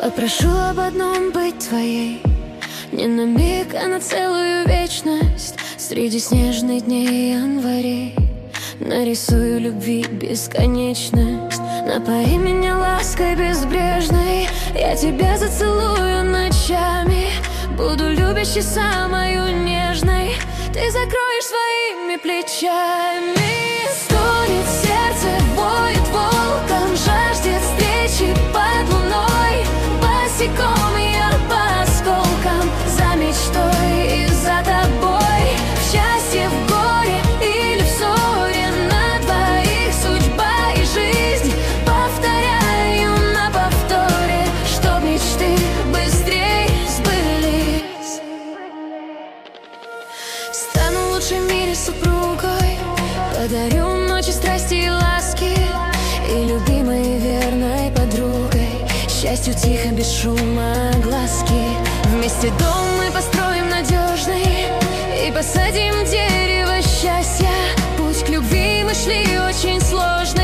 Попрошу об одном быть твоей, не на миг, а на целую вечность. Среди снежных дней январей нарисую любви бесконечность. Напои меня лаской безбрежной, я тебя зацелую ночами. Буду любящей самою нежной, ты закроешь своими плечами. Стонет сердце, воет волком, жаждет встречи под луной. Босиком я по осколкам, за мечтой и за тобой. В счастье, в горе или в ссоре, на двоих судьба и жизнь. Повторяю на повторе, чтоб мечты быстрей сбылись. Стану лучшей в мире супругой, подарю ночи страсти и ласки, и любимой верной подругой, счастью тихо, без шума глазки. Вместе дом мы построим надежный и посадим дерево счастья. Путь к любви мы шли очень сложно,